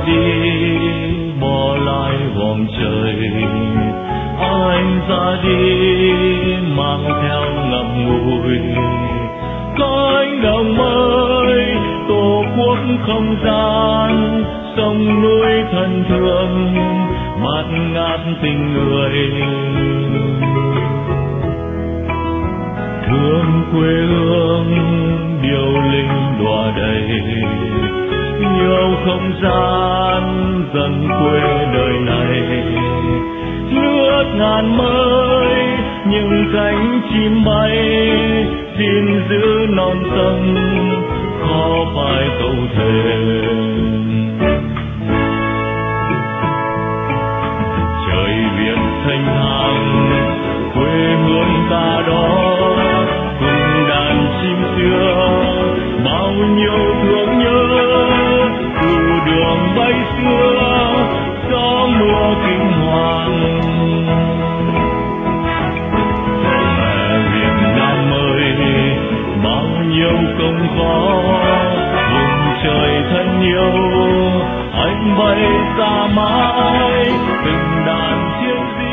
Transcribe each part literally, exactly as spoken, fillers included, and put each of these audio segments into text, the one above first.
đi bỏ lại vòng trời, anh ra đi mang theo ngậm ngùi cánh đồng mới tổ quốc không gian, sông núi thân thương bạt ngát tình người. Thương quê hương điệu linh đọa đầy, yêu không gian dần quê đời này. Nước ngàn mới những cánh chim bay, xin giữ non sông khó phải câu thề. Trời Việt thanh thang quê hương ta đó, cùng đàn chim xưa bao nhiêu thương nhớ. Từ đường bay xưa gió mưa kinh hoàng, mẹ Việt Nam ơi bao nhiêu công khó, vùng trời thân yêu anh bay ra mãi từng đàn chiến sĩ.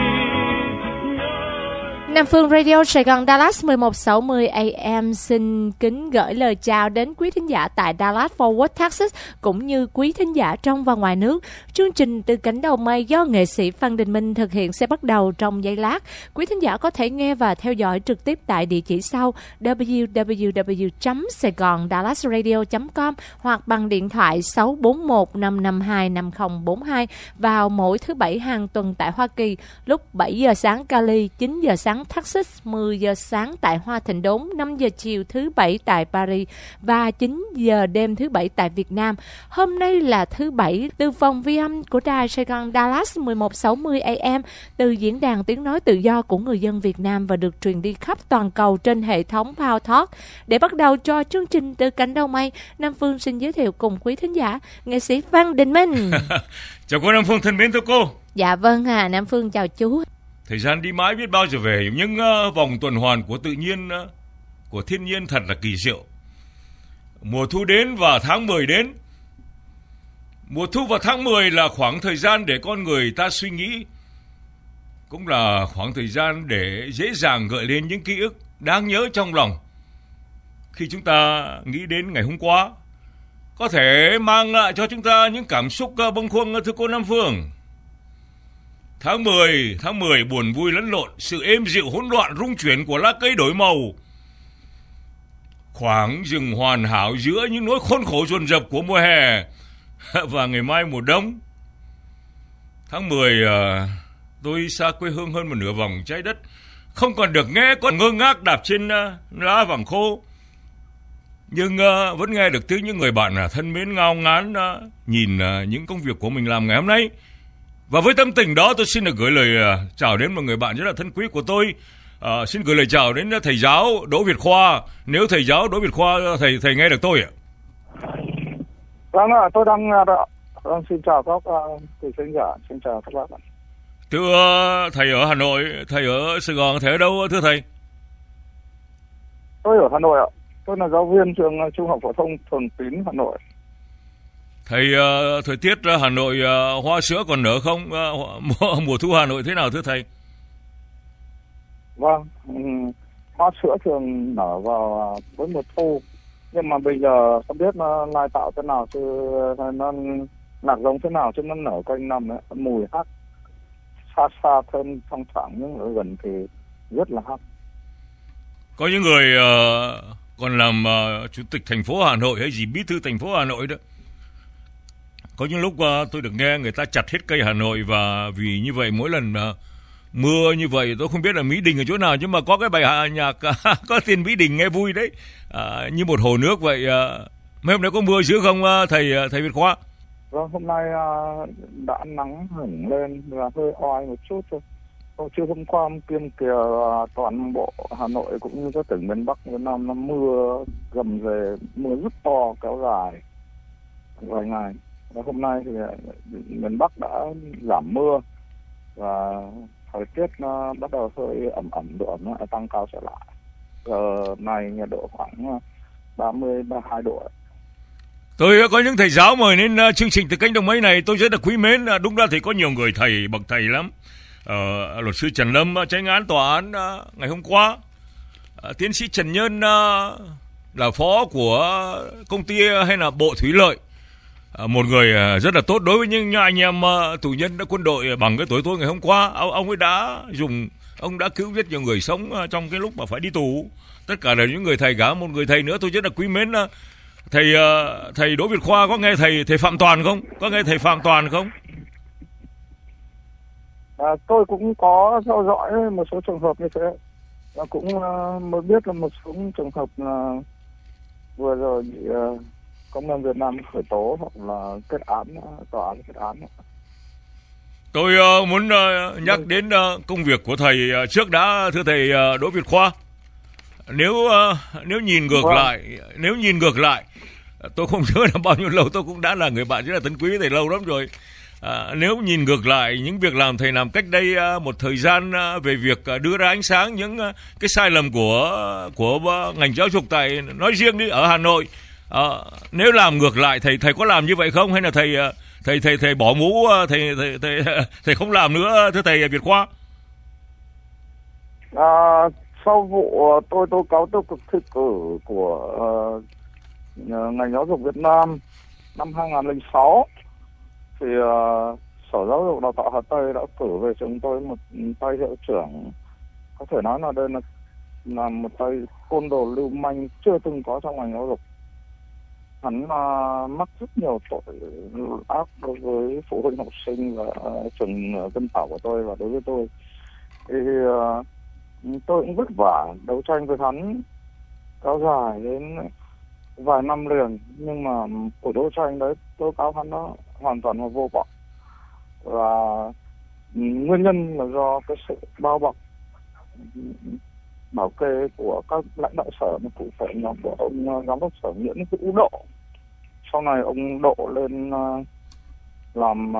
Nam Phương Radio Sài Gòn Dallas mười một sáu mươi A M xin kính gửi lời chào đến quý thính giả tại Dallas Fort Worth, Texas cũng như quý thính giả trong và ngoài nước. Chương trình Từ Cánh Đồng Mây do nghệ sĩ Phan Đình Minh thực hiện sẽ bắt đầu trong giây lát. Quý thính giả có thể nghe và theo dõi trực tiếp tại địa chỉ sau w w w chấm saigon dallas radio chấm com hoặc bằng điện thoại sáu bốn một năm năm hai năm không bốn hai vào mỗi thứ Bảy hàng tuần tại Hoa Kỳ lúc bảy giờ sáng Cali, chín giờ sáng Texas, mười giờ sáng tại Hoa Thịnh Đốn, năm giờ chiều thứ Bảy tại Paris và chín giờ đêm thứ Bảy tại Việt Nam. Hôm nay là thứ Bảy, từ phòng vi âm của đài Sài Gòn Dallas mười một sáu mươi A M, từ diễn đàn tiếng nói tự do của người dân Việt Nam và được truyền đi khắp toàn cầu trên hệ thống Power Talk. Để bắt đầu cho chương trình Từ Cánh Đồng Mây, Nam Phương xin giới thiệu cùng quý thính giả nghệ sĩ Phan Đình Minh. Chào cô Nam Phương thân mến, thưa cô. Dạ vâng à, Nam Phương chào chú. Thời gian đi mãi biết bao giờ về, nhưng uh, vòng tuần hoàn của tự nhiên, uh, của thiên nhiên thật là kỳ diệu. Mùa thu đến và tháng mười đến. Mùa thu và tháng mười là khoảng thời gian để con người ta suy nghĩ, cũng là khoảng thời gian để dễ dàng gợi lên những ký ức đáng nhớ trong lòng. Khi chúng ta nghĩ đến ngày hôm qua, có thể mang lại cho chúng ta những cảm xúc uh, bâng khuâng, thưa cô Nam Phương. Tháng mười, tháng mười buồn vui lẫn lộn, sự êm dịu hỗn loạn rung chuyển của lá cây đổi màu. Khoảng rừng hoàn hảo giữa những nỗi khốn khổ dồn dập của mùa hè và ngày mai mùa đông. Tháng mười, tôi xa quê hương hơn một nửa vòng trái đất, không còn được nghe con ngơ ngác đạp trên lá vàng khô. Nhưng vẫn nghe được tiếng những người bạn thân mến ngao ngán nhìn những công việc của mình làm ngày hôm nay. Và với tâm tình đó, tôi xin được gửi lời uh, chào đến một người bạn rất là thân quý của tôi. Uh, xin gửi lời chào đến thầy giáo Đỗ Việt Khoa. Nếu thầy giáo Đỗ Việt Khoa, thầy thầy nghe được tôi ạ? Vâng ạ, tôi đang đó. Vâng, xin chào các uh, thầy sinh giả, xin chào các bạn. Thưa uh, thầy ở Hà Nội, thầy ở Sài Gòn, thầy ở đâu thưa thầy? Tôi ở Hà Nội ạ. Tôi là giáo viên trường Trung học phổ thông Thường Tín, Hà Nội. Thầy, uh, thời tiết Hà Nội uh, hoa sữa còn nở không? Uh, mùa, mùa thu Hà Nội thế nào thưa thầy? Vâng, um, hoa sữa thường nở vào uh, với mùa thu. Nhưng mà bây giờ không biết nó lai tạo thế nào, chứ nó nạc giống thế nào, chứ nó nở quanh năm ấy. Mùi hắc, xa xa thơm thoang thoảng, nhưng ở gần thì rất là hắc. Có những người uh, còn làm uh, chủ tịch thành phố Hà Nội hay gì bí thư thành phố Hà Nội đó. Có những lúc uh, tôi được nghe người ta chặt hết cây Hà Nội, và vì như vậy mỗi lần uh, mưa như vậy, tôi không biết là Mỹ Đình ở chỗ nào, nhưng mà có cái bài hạ nhạc có tên Mỹ Đình nghe vui đấy, uh, như một hồ nước vậy. Uh, mấy hôm nay có mưa dữ không uh, thầy uh, thầy Việt Khoa? Vâng, hôm nay uh, đã nắng hửng lên và hơi oi một chút thôi. Hôm trước hôm qua kiêm kìa uh, toàn bộ Hà Nội cũng như các tỉnh miền Bắc miền Nam nó mưa gầm về, mưa rất to kéo dài vài ngày. Và hôm nay thì miền Bắc đã giảm mưa và thời tiết nó bắt đầu hơi ẩm ẩm độ ẩm nó tăng cao trở lại. Giờ này nhiệt độ khoảng ba mươi ba mươi hai độ. Tôi có những thầy giáo mời đến uh, chương trình từ kênh Đồng Mây này, tôi rất là quý mến. Uh, đúng ra thì có nhiều người thầy bậc thầy lắm. Uh, luật sư Trần Lâm uh, chánh án tòa án uh, ngày hôm qua, uh, tiến sĩ Trần Nhân uh, là phó của công ty uh, hay là Bộ Thủy lợi, uh, một người uh, rất là tốt đối với những anh em uh, tù nhân đã quân đội bằng cái tuổi tôi ngày hôm qua. Ông, ông ấy đã dùng, ông đã cứu rất nhiều người sống uh, trong cái lúc mà phải đi tù. Tất cả là những người thầy cả. Một người thầy nữa tôi rất là quý mến, uh, thầy uh, thầy Đỗ Việt Khoa. Có nghe thầy thầy Phạm Toàn không? Có nghe thầy Phạm Toàn không? À, tôi cũng có theo dõi một số trường hợp như thế, và cũng uh, mới biết là một số trường hợp là vừa rồi bị uh, công an Việt Nam khởi tố hoặc là kết án, uh, tòa án kết án. Tôi uh, muốn uh, nhắc đến uh, công việc của thầy uh, trước đã, thưa thầy uh, Đỗ Việt Khoa. Nếu uh, nếu nhìn ngược vâng. lại, nếu nhìn ngược lại, tôi không nhớ là bao nhiêu lâu, tôi cũng đã là người bạn rất là thân quý với thầy lâu lắm rồi. À, nếu nhìn ngược lại những việc làm thầy làm cách đây uh, một thời gian uh, về việc uh, đưa ra ánh sáng những uh, cái sai lầm của của uh, ngành giáo dục tại nói riêng đi ở Hà Nội, uh, nếu làm ngược lại thầy thầy có làm như vậy không, hay là thầy uh, thầy thầy thầy bỏ mũ, uh, thầy thầy thầy thầy không làm nữa, thưa thầy Việt Khoa? À, sau vụ uh, tôi tố cáo tiêu cực thi cử của uh, ngành giáo dục Việt Nam năm hai không không sáu, thì uh, Sở Giáo dục Đào tạo Hà Tây đã cử về chúng tôi một tay hiệu trưởng, có thể nói là đây là, là một tay côn đồ lưu manh chưa từng có trong ngành giáo dục. Hắn uh, mắc rất nhiều tội ác đối với phụ huynh học sinh và uh, trường uh, Vân Thảo của tôi và đối với tôi. Thì uh, tôi cũng vất vả đấu tranh với hắn kéo dài đến vài năm liền, nhưng mà cuộc đấu tranh đấy tố cáo hắn nó hoàn toàn là vô vọng, và nguyên nhân là do cái sự bao bọc bảo kê của các lãnh đạo sở, cụ thể nhóm của ông giám đốc sở Nguyễn Hữu Độ. Sau này ông Độ lên làm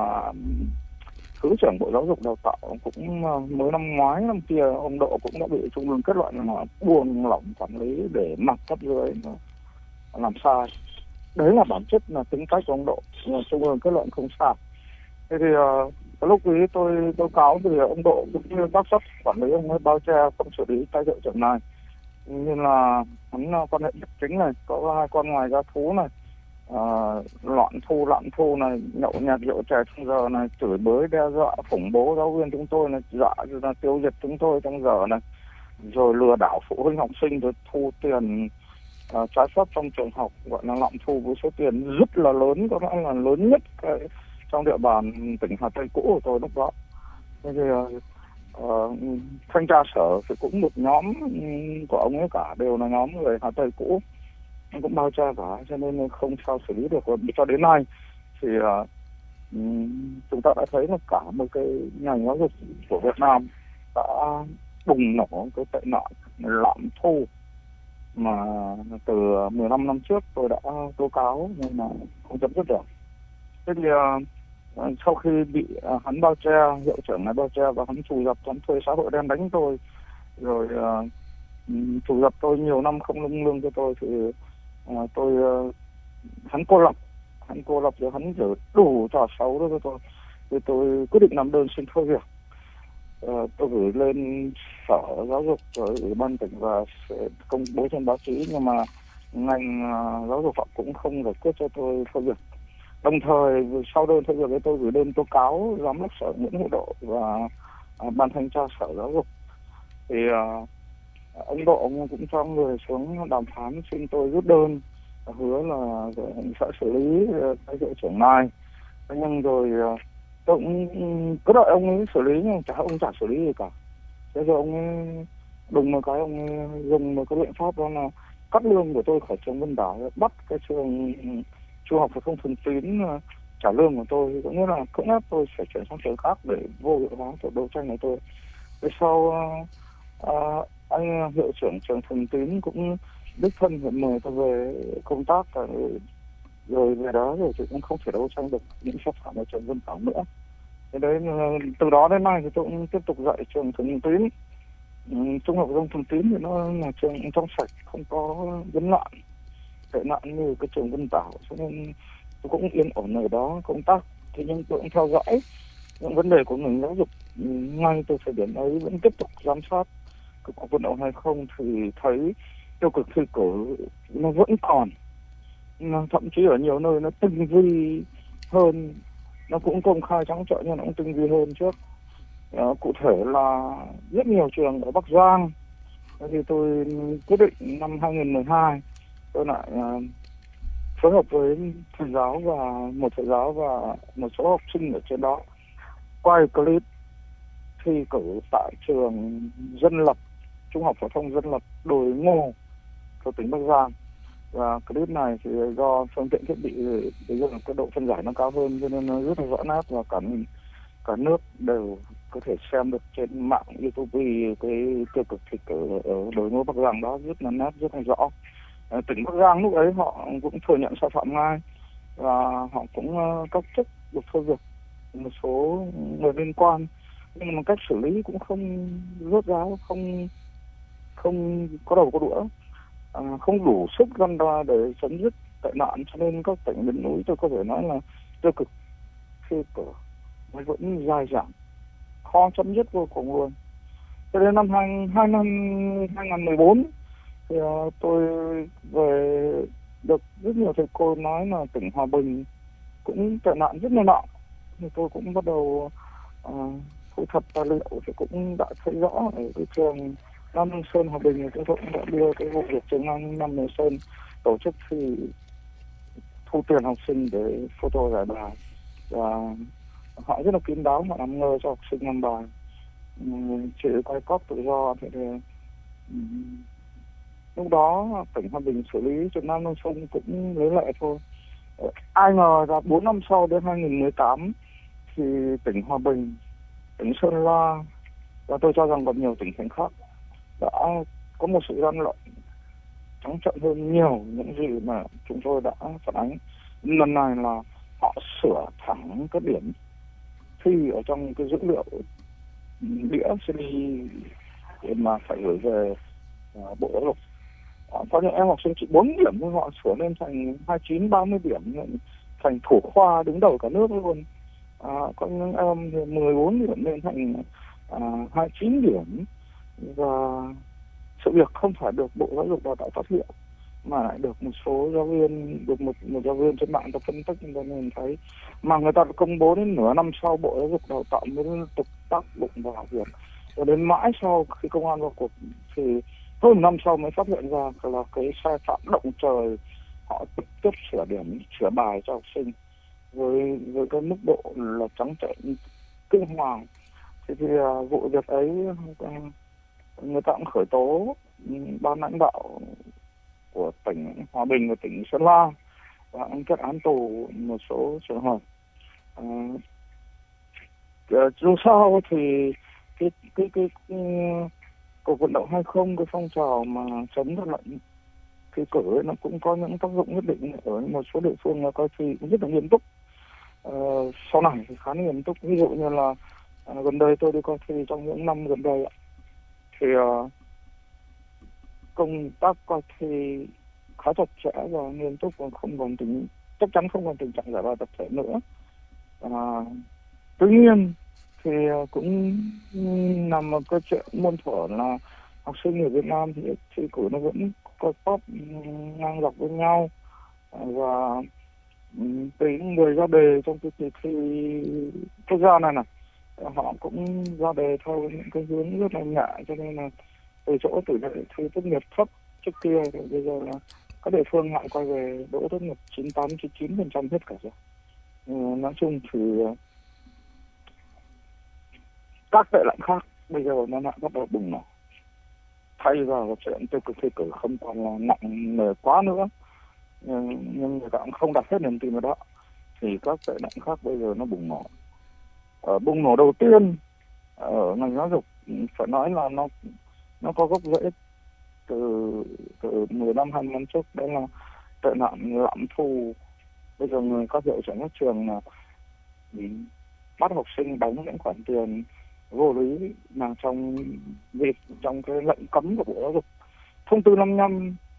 thứ trưởng Bộ Giáo dục Đào tạo, cũng mới năm ngoái năm kia ông Độ cũng đã bị Trung ương kết luận là buông lỏng quản lý để mặc cấp dưới làm sai. Đấy là bản chất là tính cách của ông Độ, Trung ương kết luận không sai. Thế thì uh, cái lúc ấy tôi tố cáo thì ông Độ cũng như các cấp quản lý ông ấy bao che không xử lý tay hiệu trưởng này, như là hắn quan hệ bất chính này, có hai con ngoài giá thú này, uh, loạn thu lạm thu này, nhậu nhẹt rượu chè trong giờ này, chửi bới đe dọa khủng bố giáo viên chúng tôi này, dọa là tiêu diệt chúng tôi trong giờ này, rồi lừa đảo phụ huynh học sinh, rồi thu tiền uh, trái phép trong trường học, gọi là lạm thu với số tiền rất là lớn, có lẽ là lớn nhất cái trong địa bàn tỉnh Hà Tây cũ của tôi lúc đó. Thế thì uh, thanh tra sở thì cũng một nhóm của ông ấy cả đều là nhóm người Hà Tây cũ, cũng bao che cả, cho nên không sao xử lý được. Cho đến nay thì uh, chúng ta đã thấy là cả một cái ngành giáo dục của Việt Nam đã bùng nổ cái tệ nạn lạm thu mà từ mười lăm năm trước tôi đã tố cáo nhưng mà không chấm dứt được. Thế thì uh, sau khi bị uh, hắn bao che, hiệu trưởng này bao che và hắn trù dập, hắn thuê xã hội đen đánh tôi, rồi uh, trù dập tôi nhiều năm không lương lương cho tôi, thì uh, tôi uh, hắn cô lập, hắn cô lập rồi hắn giữ đủ trò xấu đó cho tôi. Thì tôi quyết định làm đơn xin thôi việc. Uh, tôi gửi lên Sở Giáo dục rồi Ủy ban tỉnh và sẽ công bố trên báo chí, nhưng mà ngành uh, giáo dục họ cũng không giải quyết cho tôi thôi việc. Đồng thời sau đơn thôi việc tôi gửi đơn tố cáo giám đốc sở Nguyễn Hữu Độ và uh, ban thanh tra Sở Giáo dục. Thì uh, ông Độ ông cũng cho người xuống đàm phán xin tôi rút đơn, hứa là sẽ xử lý uh, cái hiệu trưởng này. Thế nhưng rồi uh, tôi cũng cứ đợi ông ấy xử lý, nhưng chả ông chả xử lý gì cả. Thế rồi ông ấy đùng một cái, ông ấy dùng một cái biện pháp đó là cắt lương của tôi khỏi trường Vân Đảo, bắt cái trường trung học phổ thông Thường Tín trả lương của tôi, cũng như là cưỡng ép tôi phải chuyển sang trường khác để vô hiệu hóa cuộc đấu tranh của tôi. Về sau uh, uh, anh hiệu trưởng trường Thường Tín cũng đích thân mời tôi về công tác, rồi, rồi về đó rồi thì cũng không thể đấu tranh được những sai phạm ở trường Vân Đảo nữa. Thế đấy, từ đó đến nay thì tôi cũng tiếp tục dạy trường Thường Tín. Trung học phổ thông Thường Tín thì nó là trường trong sạch, không có vấn nạn. tệ nạn như cái trường Vân Tảo, cho nên tôi cũng yên ổn ở đó công tác. Thế nhưng tôi cũng theo dõi những vấn đề của ngành giáo dục ngay từ thời điểm ấy, vẫn tiếp tục giám sát cái cuộc vận động hay không, thì thấy tiêu cực thi cử nó vẫn còn, nó thậm chí ở nhiều nơi nó tinh vi hơn, nó cũng công khai trắng trợn nhưng nó cũng tinh vi hơn trước. À, cụ thể là rất nhiều trường ở Bắc Giang, thì tôi quyết định năm hai nghìn mười hai tôi lại uh, phối hợp với thầy giáo và một thầy giáo và một số học sinh ở trên đó quay clip thi cử tại trường dân lập, trung học phổ thông dân lập Đồi Ngô của tỉnh Bắc Giang. Và clip này thì do phương tiện thiết bị bây giờ cái độ phân giải nó cao hơn, cho nên nó rất là rõ nét và cả cả nước đều có thể xem được trên mạng YouTube cái tiêu cực thi cử ở Đồi Ngô Bắc Giang đó rất là nét, rất là rõ. À, tỉnh Bắc Giang lúc ấy họ cũng thừa nhận sai phạm ngay và họ cũng uh, cách chức được thôi việc một số người liên quan, nhưng mà cách xử lý cũng không rốt ráo, không không có đầu có đuôi, à, không đủ sức răn đe để chấm dứt tệ nạn, cho nên các tỉnh miền núi tôi có thể nói là tiêu cực thi cử nó vẫn dài dẳng, khó chấm dứt vô cùng luôn. Cho đến năm hai hai năm hai nghìn mười bốn thì uh, tôi về được rất nhiều thầy cô nói là tỉnh Hòa Bình cũng tệ nạn rất là nặng, thì tôi cũng bắt đầu uh, thu thập tài liệu, thì cũng đã thấy rõ ở cái trường Nam Ninh Sơn Hòa Bình, thì tôi cũng đã đưa cái vụ việc trường Nam Nam Ninh Sơn tổ chức thì thu tiền học sinh để photo giải bài, và họ rất là kín đáo, họ làm ngơ cho học sinh làm bài, chỉ quay cóp tự do. Thì, thì um, lúc đó tỉnh Hòa Bình xử lý trường Nam Ninh Sơn cũng lấy lệ thôi. Ai ngờ là bốn năm sau đến hai nghìn mười tám thì tỉnh Hòa Bình, tỉnh Sơn La và tôi cho rằng còn nhiều tỉnh thành khác đã có một sự gian lận trắng trợn hơn nhiều những gì mà chúng tôi đã phản ánh. Lần này là họ sửa thẳng cái điểm thi ở trong cái dữ liệu đĩa xê đê để mà phải gửi về uh, Bộ Giáo dục. Uh, có những em học sinh chỉ bốn điểm nhưng họ sửa lên thành hai mươi chín, ba mươi điểm, thành thủ khoa đứng đầu cả nước luôn. Uh, có những em thì mười bốn điểm lên thành uh, hai mươi chín điểm, và sự việc không phải được Bộ Giáo dục Đào tạo phát hiện mà lại được một số giáo viên, được một, một giáo viên trên mạng ta phân tích cho nên thấy, mà người ta công bố đến nửa năm sau Bộ Giáo dục Đào tạo mới liên tục tác dụng vào việc, và đến mãi sau khi công an vào cuộc thì hơn một năm sau mới phát hiện ra là cái sai phạm động trời, họ trực tiếp sửa điểm, sửa bài cho học sinh với với cái mức độ là trắng trợn kinh hoàng. Thì, thì uh, vụ việc ấy uh, người ta cũng khởi tố ban lãnh đạo của tỉnh Hòa Bình và tỉnh Sơn La và kết án tù một số trường hợp. À, dù sao thì cái cái cái, cái cuộc vận động hay không, cái phong trào mà chống gian lận thi cử ấy, nó cũng có những tác dụng nhất định ở một số địa phương là coi thi cũng rất là nghiêm túc. À, sau này thì khá nghiêm túc, ví dụ như là à, gần đây tôi đi coi thi trong những năm gần đây ạ, thì uh, công tác coi thi khá chặt chẽ và nghiêm túc, và không còn tình chắc chắn không còn tình trạng giải bài tập thể nữa. À, tuy nhiên thì uh, cũng nằm ở câu chuyện muôn thuở là học sinh ở Việt Nam thì thi cử nó vẫn có top ngang dọc với nhau, uh, và um, tùy người ra đề trong cái kỳ thi quốc gia này này, họ cũng ra đề theo những cái hướng rất là nhẹ, cho nên là từ chỗ tỷ lệ thi tốt nghiệp thấp trước kia thì bây giờ là các địa phương lại quay về đỗ tốt nghiệp chín mươi tám, chín mươi chín phần trăm hết cả rồi. Ừ, nói chung thì các tệ nạn khác bây giờ nó lại bắt đầu bùng nổ, thay vào chuyện tiêu cực thi cử không còn là nặng nề quá nữa, nhưng, nhưng người ta cũng không đặt hết niềm tin vào đó, thì các tệ nạn khác bây giờ nó bùng nổ. Ở bùng nổ đầu tiên ở ngành giáo dục phải nói là nó nó có gốc rễ từ từ mười năm hai mươi năm trước, đó là tệ nạn lạm thu. Bây giờ người các hiệu trưởng các trường là bắt học sinh đóng những khoản tiền vô lý mà trong việc trong cái lệnh cấm của Bộ Giáo dục, thông tư năm mươi lăm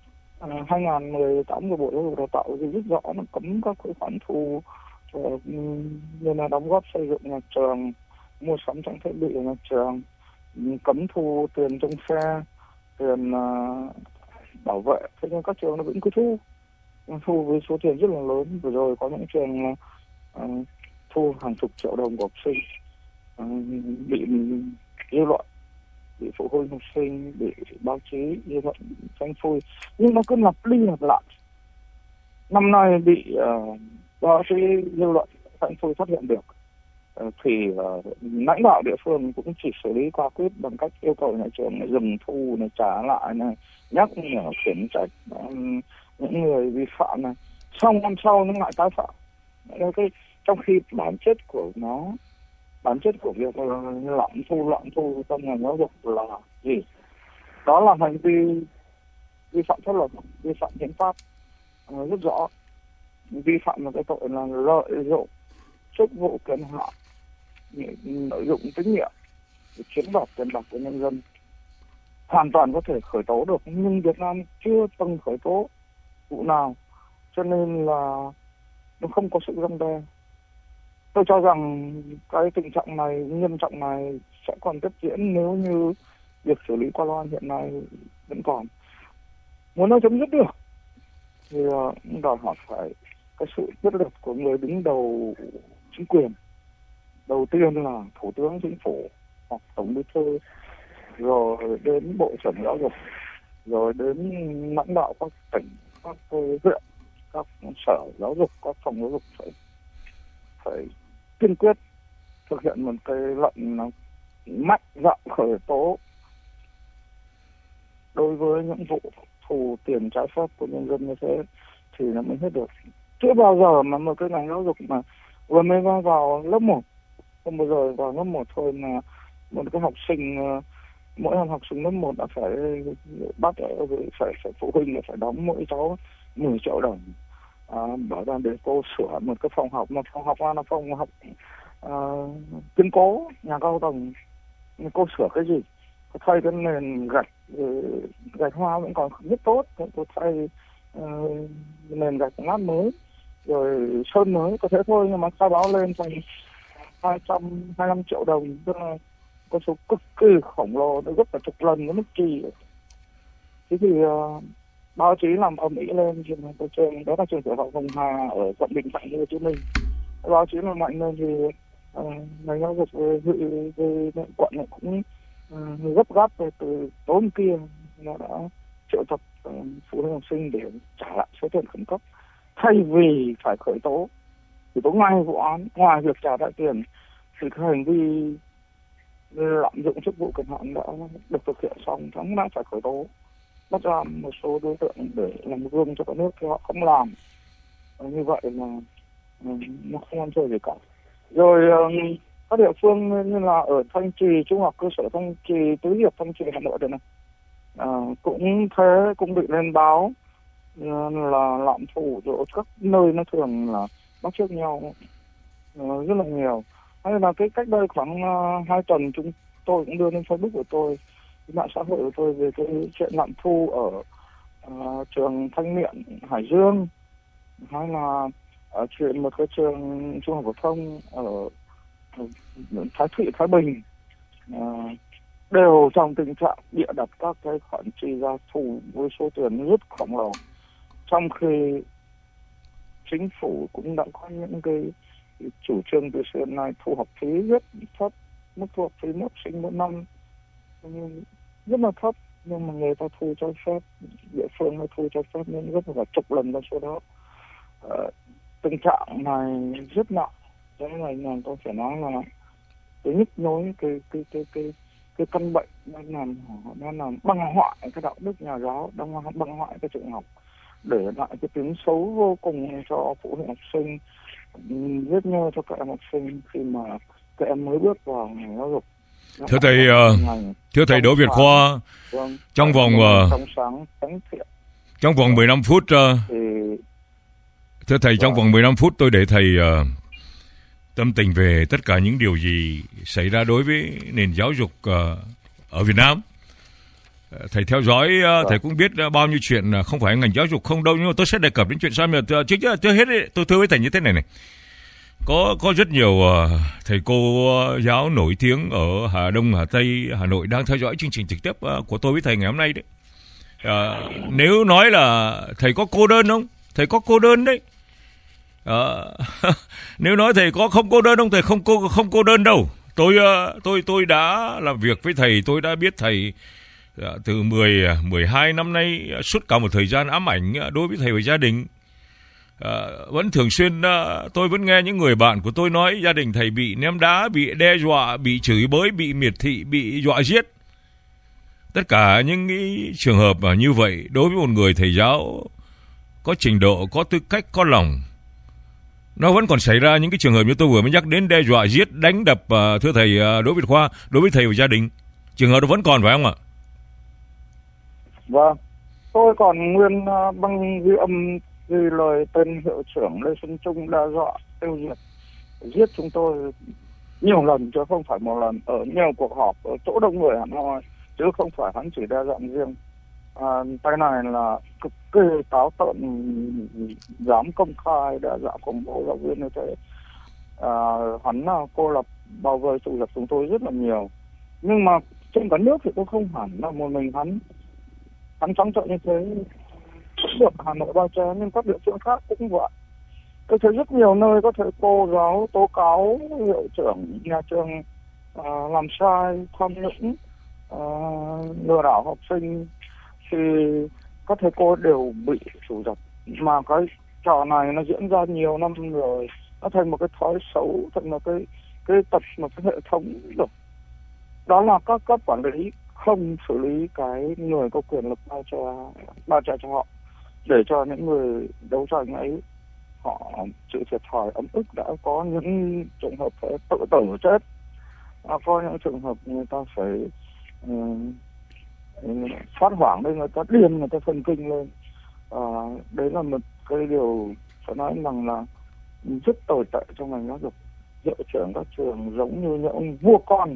hai nghìn mười tám của Bộ Giáo dục Đào tạo thì rất rõ nó cấm các cái khoản thu uh, như là đóng góp xây dựng nhà trường, mua sắm trang thiết bị ở nhà trường, cấm thu tiền trong xe, tiền uh, bảo vệ. Thế nhưng các trường nó vẫn cứ thu, thu với số tiền rất là lớn. Vừa rồi có những trường uh, thu hàng chục triệu đồng của học sinh, uh, bị dư luận, bị phụ huynh học sinh, bị báo chí dư luận phanh phui, nhưng nó cứ lặp đi lặp lại. Năm nay bị uh, báo chí dư luận phanh phui phát hiện được, uh, thì uh, lãnh đạo địa phương cũng chỉ xử lý qua quyết bằng cách yêu cầu nhà trường này dừng thu này, trả lại này, nhắc nhở khiển trách uh, những người vi phạm này. Xong năm sau nó lại tái phạm. Cái trong khi bản chất của nó, bản chất của việc lạm thu lạm thu trong ngành giáo dục là gì? Đó là hành vi vi phạm pháp luật, vi phạm hiến pháp uh, rất rõ. Vi phạm là cái tội là lợi dụng chức vụ quyền hạn, lợi dụng tín nhiệm để chiếm đoạt tiền bạc của nhân dân, hoàn toàn có thể khởi tố được, nhưng Việt Nam chưa từng khởi tố vụ nào, cho nên là nó không có sự răn đe. Tôi cho rằng cái tình trạng này, nghiêm trọng này sẽ còn tiếp diễn nếu như việc xử lý qua loa hiện nay vẫn còn. Muốn nó chấm dứt được thì đòi hỏi phải cái sự quyết liệt của người đứng đầu chính quyền. Đầu tiên là Thủ tướng Chính phủ hoặc Tổng Bí thư, rồi đến Bộ trưởng Giáo dục, rồi đến lãnh đạo các tỉnh, các huyện, các sở giáo dục, các phòng giáo dục phải phải kiên quyết thực hiện một cái lệnh mạnh dạn khởi tố đối với những vụ thu tiền trái phép của nhân dân như thế thì nó mới hết được. Chưa bao giờ mà một cái ngành giáo dục mà vừa mới vào, vào lớp một, không bao giờ vào lớp một thôi mà một cái học sinh, mỗi em học sinh lớp một đã phải bắt phải phải phụ huynh phải đóng mỗi cháu mười triệu đồng. À, bảo rằng để cô sửa một cái phòng học, mà phòng học là phòng học uh, kiên cố, nhà cao tầng, cô sửa cái gì? Cô thay cái nền gạch, gạch hoa vẫn còn rất tốt, cô thay uh, nền gạch lát mới, rồi sơn mới, có thế thôi, nhưng mà khai báo lên thành hai trăm hai mươi lăm triệu đồng, tức là con số cực kỳ khổng lồ, nó gấp cả chục lần cái mức chi. Thế thì uh, báo chí làm ầm ĩ lên trường của trường đó là trường tiểu học Hồng Hà ở quận Bình Thạnh, Hồ Chí Minh. Báo chí làm mạnh lên thì ngành giáo dục về về quận này cũng uh, gấp gáp về từ tối hôm kia nó đã triệu tập uh, phụ huynh học sinh để trả lại số tiền khẩn cấp, thay vì phải khởi tố thì có ngoài vụ án, ngoài việc trả lại tiền thì cái hành vi lạm dụng chức vụ quyền hạn đã được thực hiện xong, tháng đã phải khởi tố, bắt giam một số đối tượng để làm gương cho cả nước thì họ không làm. Như vậy là nó không ăn chơi gì cả. Rồi các địa phương như là ở Thanh Trì, trung học cơ sở Thanh Trì, Tứ Hiệp, Thanh Trì, Hà Nội đây này, à, cũng thế, cũng bị lên báo là lạm thu, rồi các nơi nó thường là bắt chước nhau rất là nhiều. Hay là cái cách đây khoảng uh, hai tuần chúng tôi cũng đưa lên Facebook của tôi, mạng xã hội của tôi về cái chuyện lạm thu ở uh, trường Thanh Miện, Hải Dương, hay là ở chuyện một cái trường trung học phổ thông ở, ở Thái Thụy, Thái Bình, uh, đều trong tình trạng bịa đặt các cái khoản chi ra thu với số tiền rất khổng lồ, trong khi chính phủ cũng đã có những cái chủ trương từ xưa nay thu học phí rất thấp, mức thu học phí mỗi học sinh mỗi năm rất là thấp, nhưng mà người ta thu cho phép, địa phương nó thu cho phép nên rất là chục lần con số đó. Ờ, tình trạng này rất nặng, cho nên là nhà tôi phải nói là cái nhức nhối, cái cái cái cái cái căn bệnh nó làm nó làm băng hoại cái đạo đức nhà giáo, đang băng hoại cái trường học, để lại cái tiếng xấu vô cùng cho phụ huynh học sinh, rất nhớ cho các em học sinh khi mà các em mới bước vào ngành giáo dục. Thưa thầy, uh, thưa thầy Đỗ Việt Khoa, vâng, trong vòng uh, trong sáng, trong vòng mười lăm phút, uh, thì, thưa thầy, vâng, trong vòng mười lăm phút tôi để thầy uh, tâm tình về tất cả những điều gì xảy ra đối với nền giáo dục uh, ở Việt Nam. Thầy theo dõi, thầy cũng biết bao nhiêu chuyện, không phải ngành giáo dục không đâu, nhưng mà tôi sẽ đề cập đến chuyện sau. Mà trước trước hết ấy, tôi thưa với thầy như thế này này. Có có rất nhiều uh, thầy cô giáo nổi tiếng ở Hà Đông, Hà Tây, Hà Nội đang theo dõi chương trình trực tiếp uh, của tôi với thầy ngày hôm nay đấy. Uh, nếu nói là thầy có cô đơn không? Thầy có cô đơn đấy. Uh, nếu nói thầy có không cô đơn không? Thầy không cô không cô đơn đâu. Tôi uh, tôi tôi đã làm việc với thầy, tôi đã biết thầy uh, từ mười, mười hai năm nay, uh, suốt cả một thời gian ám ảnh uh, đối với thầy và gia đình. À, vẫn thường xuyên à, tôi vẫn nghe những người bạn của tôi nói gia đình thầy bị ném đá, bị đe dọa, bị chửi bới, bị miệt thị, bị dọa giết. Tất cả những cái trường hợp à, như vậy đối với một người thầy giáo có trình độ, có tư cách, có lòng, nó vẫn còn xảy ra những cái trường hợp như tôi vừa mới nhắc đến, đe dọa giết, đánh đập. À, thưa thầy à, Đỗ Việt Khoa, đối với thầy và gia đình, trường hợp đó vẫn còn phải không ạ? Vâng, tôi còn nguyên uh, băng ghi âm ghi lời tên hiệu trưởng Lê Xuân Trung đe dọa tiêu diệt giết chúng tôi nhiều lần, chứ không phải một lần, ở nhiều cuộc họp ở chỗ đông người hẳn hoi, chứ không phải hắn chỉ đe dọa riêng. À, cái này là cực kỳ táo tợn, dám công khai đe dọa khủng bố giáo viên như thế. À, hắn là cô lập bao vây tụ tập chúng tôi rất là nhiều, nhưng mà trên cả nước thì cũng không hẳn là một mình hắn hắn trắng trợn như thế. Được Hà Nội bao che, nhưng các địa phương khác cũng vậy. Tôi thấy rất nhiều nơi có thầy cô giáo tố cáo hiệu trưởng nhà trường à, làm sai, tham nhũng, à, lừa đảo học sinh, thì các thầy cô đều bị chủ dập. Mà cái trò này nó diễn ra nhiều năm rồi, nó thành một cái thói xấu, thành một cái cái tật, một cái hệ thống rồi. Đó là các cấp quản lý không xử lý cái người có quyền lực bao cho bao che cho họ, để cho những người đấu tranh ấy họ chịu thiệt thòi ấm ức. Đã có những trường hợp phải tự tử chết, à, có những trường hợp người ta phải uh, phát hoảng lên, người ta điên, người ta thần kinh lên. À, đấy là một cái điều phải nói rằng là rất tồi tệ trong ngành giáo dục. Hiệu trưởng các trường giống như những ông vua con,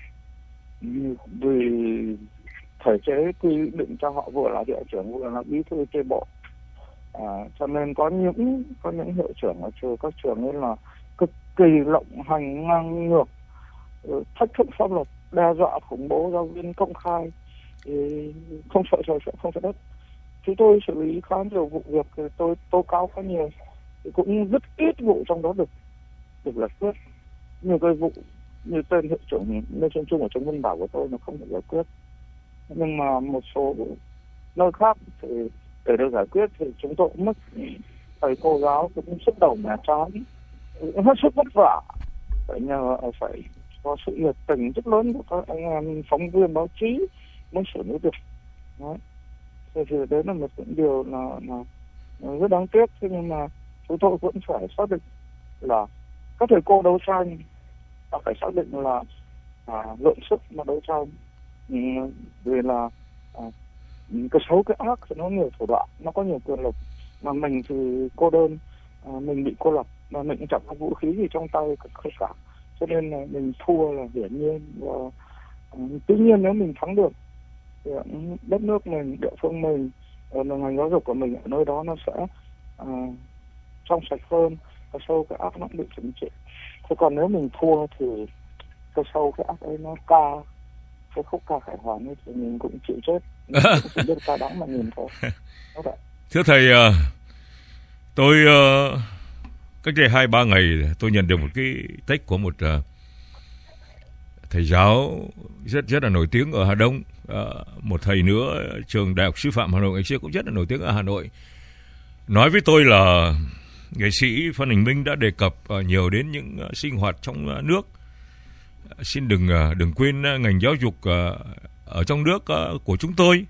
vì thể chế quy định cho họ vừa là hiệu trưởng vừa là bí thư chi bộ. À, cho nên có những có những hiệu trưởng ở trường các trường ấy là cực kỳ lộng hành, ngang ngược, thách thức pháp luật, đe dọa khủng bố giáo viên công khai, không sợ trời không sợ đất. Chúng tôi xử lý khá nhiều vụ việc, tôi tố cáo khá nhiều, cũng rất ít vụ trong đó được được giải quyết. Nhiều cái vụ như tên hiệu trưởng Lê Xuân Trung ở trong Vân Bảo của tôi nó không được giải quyết, nhưng mà một số nơi khác thì để được giải quyết thì chúng tôi cũng mất thầy cô giáo cũng sức đầu mẻ trán, hết sức vất vả, phải nhờ phải có sự nhiệt tình rất lớn của các anh em phóng viên báo chí mới xử lý được. Đấy. Thì đấy là một điều là, là, là rất đáng tiếc. Thế nhưng mà chúng tôi vẫn phải xác định là các thầy cô đấu tranh, ta phải xác định là à, lượng sức mà đấu tranh, ừ, vì là à, cái xấu cái ác thì nó nhiều thủ đoạn, nó có nhiều quyền lực, mà mình thì cô đơn, à, mình bị cô lập, mà mình cũng chẳng có vũ khí gì trong tay cả, cho nên là mình thua là hiển nhiên. Và à, tuy nhiên nếu mình thắng được thì đất nước mình, địa phương mình, ngành giáo dục của mình ở nơi đó nó sẽ à, trong sạch hơn, cái sâu cái ác nó bị trừng trị. Thế còn nếu mình thua thì cái sâu cái ác ấy nó ca, cái khúc ca khải hoàn ấy, thì mình cũng chịu chết, mình cũng chỉ biết ca đắng mà nhìn thôi. Thưa thầy, tôi cách đây hai ba ngày tôi nhận được một cái text của một thầy giáo rất rất là nổi tiếng ở Hà Đông, một thầy nữa trường Đại học Sư phạm Hà Nội ngày xưa cũng rất là nổi tiếng ở Hà Nội, nói với tôi là nghệ sĩ Phan Đình Minh đã đề cập nhiều đến những sinh hoạt trong nước. Xin đừng đừng quên ngành giáo dục ở trong nước của chúng tôi.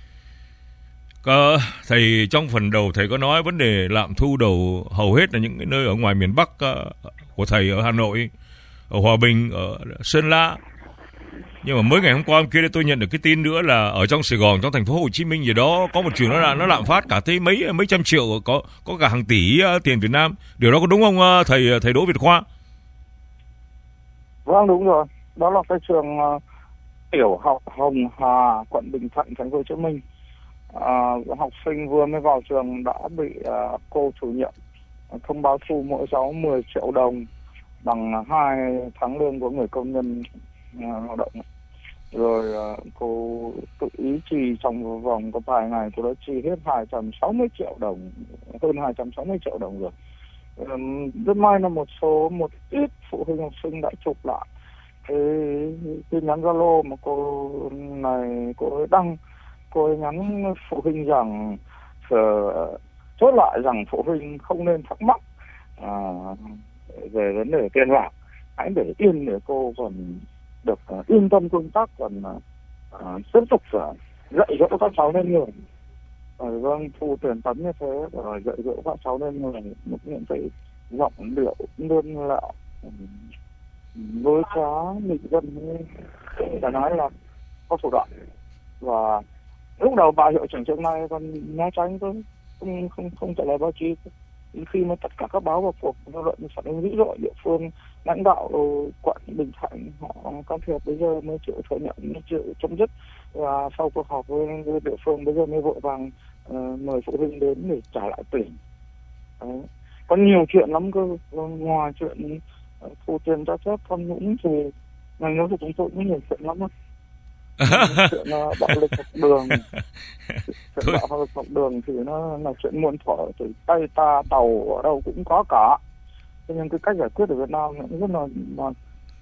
Thầy trong phần đầu thầy có nói vấn đề lạm thu đầu hầu hết là những cái nơi ở ngoài miền Bắc của thầy, ở Hà Nội, ở Hòa Bình, ở Sơn La. Nhưng mà mới ngày hôm qua hôm kia tôi nhận được cái tin nữa là ở trong Sài Gòn, trong thành phố Hồ Chí Minh gì đó có một trường nó là nó lạm phát cả tới mấy mấy trăm triệu, có có cả hàng tỷ uh, tiền Việt Nam. Điều đó có đúng không uh, thầy thầy Đỗ Việt Khoa? Vâng, đúng rồi. Đó là cái trường uh, tiểu học Hồng Hà, quận Bình Thạnh, thành phố Hồ Chí Minh. À, học sinh vừa mới vào trường đã bị à, cô chủ nhiệm thông báo thu mỗi giáo mười triệu đồng, bằng hai tháng lương của người công nhân à, lao động. Rồi à, cô tự ý chi trong vòng có vài ngày cô đã chi hết hai trăm sáu mươi triệu đồng, hơn hai trăm sáu mươi triệu đồng rồi. À, rất may là một số một ít phụ huynh học sinh đã chụp lại cái tin nhắn Zalo mà cô này cô ấy đăng. Cô ấy nhắn phụ huynh rằng uh, chốt lại rằng phụ huynh không nên thắc mắc à, về vấn đề tiền bạc, hãy để yên để cô còn được uh, yên tâm công tác, còn uh, tiếp tục uh, dạy dỗ các cháu nên người. Uh, vâng, thu tiền tấn như thế rồi dạy dỗ các cháu nên người, một những cái giọng điệu lươn lẹo với quá nghịch dân, đã nói là có thủ đoạn. Và lúc đầu bà hiệu trưởng trường này còn né tránh tôi, không không không trả lời báo chí. Khi mà tất cả các báo vào cuộc, dư luận phản ứng dữ dội, địa phương lãnh đạo quận Bình Thạnh họ can thiệp, bây giờ mới chịu thừa nhận, mới chịu chấm dứt. Và sau cuộc họp với địa phương bây giờ mới vội vàng uh, mời phụ huynh đến để trả lại tiền. Đấy. Có nhiều chuyện lắm cơ, ngoài chuyện uh, thu tiền cho phép tham nhũng thì ngành giáo dục chúng tôi cũng nhiều chuyện lắm đó. Chuyện uh, bạo lực học đường, chuyện bạo lực học đường thì nó là chuyện muôn thuở, từ Tây ta Tàu ở đâu cũng có cả. Thế nhưng cái cách giải quyết ở Việt Nam cũng rất là, là,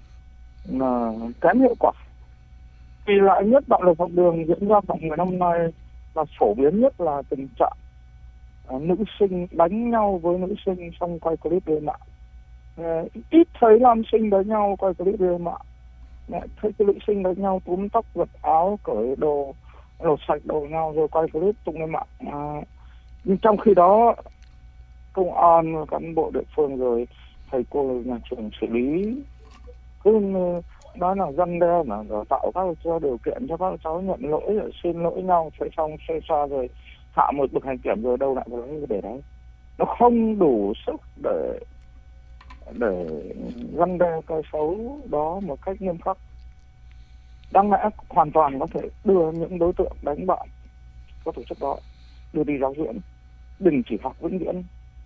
là kém hiệu quả. Kỳ lạ nhất bạo lực học đường diễn ra trong mười năm nay là phổ biến nhất là tình trạng uh, nữ sinh đánh nhau với nữ sinh xong quay clip lên mạng. Uh, ít thấy nam sinh đánh nhau quay clip lên mạng. Mẹ thấy cái nữ sinh đánh nhau túm tóc giật áo cởi đồ lột sạch đồ nhau rồi quay clip tung lên mạng. À, nhưng trong khi đó công an cán bộ địa phương rồi thầy cô nhà trường xử lý cứ nói là răn đe mà rồi tạo các cho điều kiện cho các cháu nhận lỗi rồi xin lỗi nhau, phải xong xoay xa rồi hạ một bậc hành kiểm rồi đâu lại vào đấy để đấy. Nó không đủ sức để để răn đe cái xấu đó một cách nghiêm khắc. Đáng lẽ hoàn toàn có thể đưa những đối tượng đánh bạn có tổ chức đó đưa đi giáo dưỡng, đình chỉ học vĩnh viễn.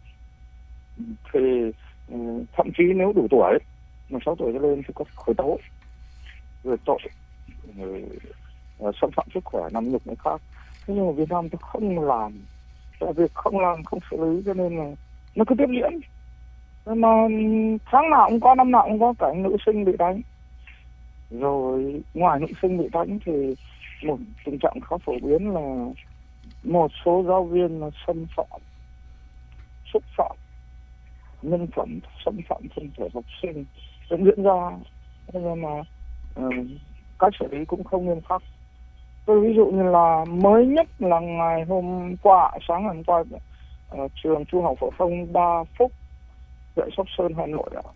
Thì thậm chí nếu đủ tuổi, mười sáu tuổi trở lên thì có khởi tố rồi tội rồi xâm phạm sức khỏe, nằm nhục người khác. Thế nhưng mà Việt Nam tôi không làm, tại việc không làm không xử lý cho nên là nó cứ tiếp diễn. Mà tháng nào cũng có, năm nào cũng có cảnh nữ sinh bị đánh. Rồi ngoài nữ sinh bị đánh thì một tình trạng khá phổ biến là một số giáo viên là xâm phạm, xúc phạm nhân phẩm, xâm phạm thân thể học sinh vẫn diễn ra. Nhưng mà uh, cách xử lý cũng không nghiêm khắc. Tôi ví dụ như là mới nhất là ngày hôm qua, sáng ngày hôm qua, uh, trường trung học phổ thông Đa Phúc, huyện Sóc Sơn, Hà Nội ạ.